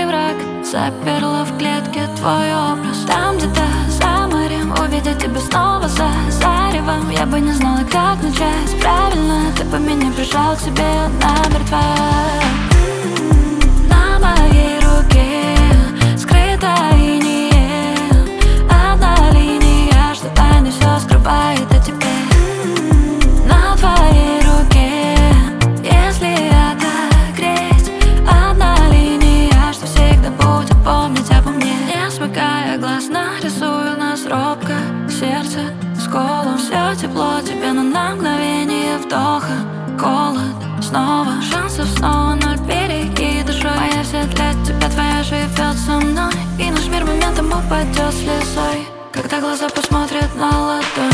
мой враг. Заперла в клетке твой образ. Там где-то за морем увидеть тебя снова за заревом. Я бы не знала, как начать правильно. Ты бы меня прижал к себе намертво. На моей руке скрыто инеем одна линия, что тайны все скрывает о тебе. На твоей руке, если отогреть, одна линия, что всегда будет помнить обо мне. Не смыкая глаз, нарисую нас робко, сердце с колом. Все тепло тебе на мгновение вдоха, голод снова, шансов снова ноль, береги душой. Моя вся для тебя, твоя живет со мной. И наш мир моментом упадет слезой, когда глаза посмотрят на ладонь.